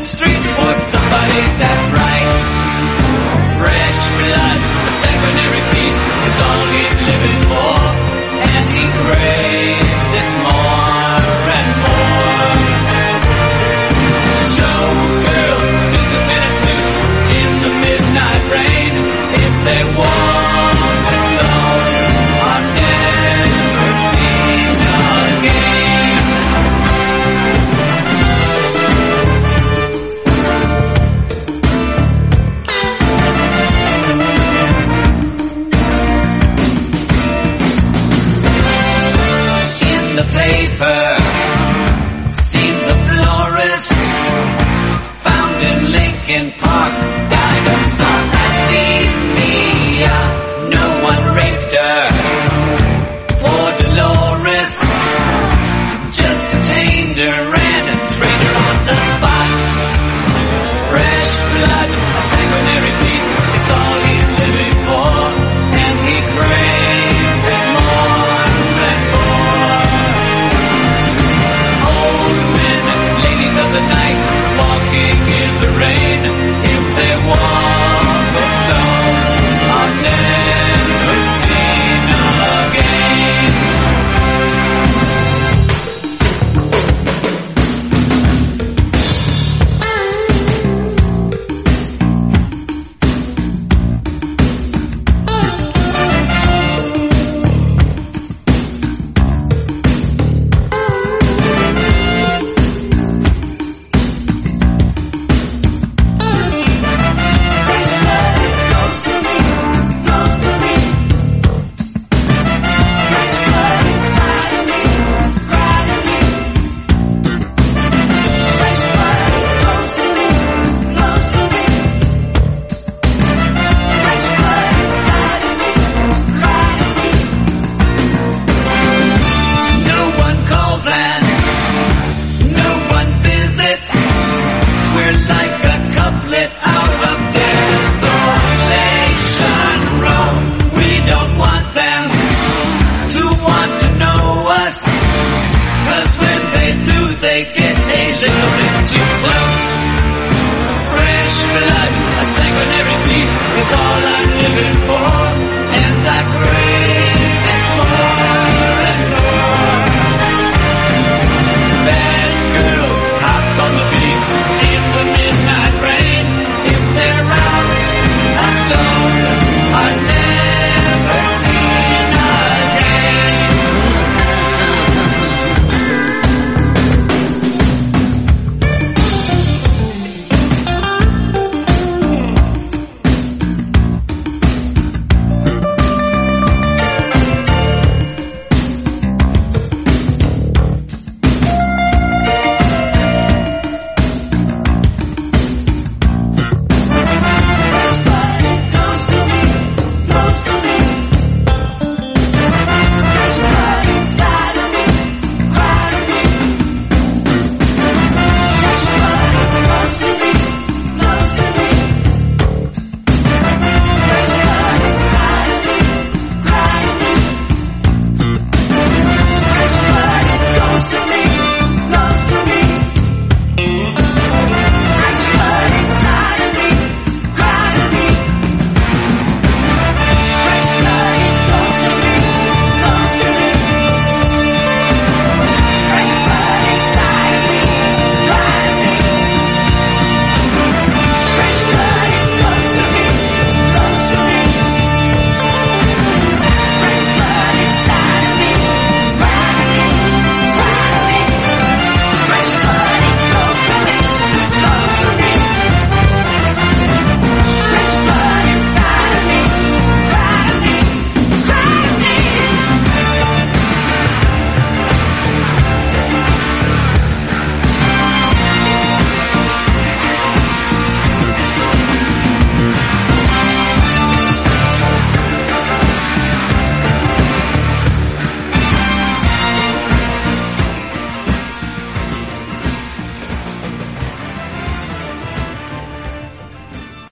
streets for somebody that's right. Fresh blood, a sanguinary peace is all he's living for, and he craves it more and more. Showgirl, businessmen in suits in the midnight rain, if they walk alone, are never seen again. In the paper, scenes of florist found in Lincoln Park, died of some anemia. No one raped her. Poor Dolores just detained her and trained her on the spot. Fresh blood, a sanguinary peace is all he's living for, and he craves it more and more. Old men and ladies of the night walking in the rain, if they walk alone, are never seen again. No one calls and no one visits. We're like a couplet out of Desolation Row. We don't want them to want to know us, 'cause when they do, they get a little bit too close. Fresh blood, a sanguinary peace is all I'm living for, and I pray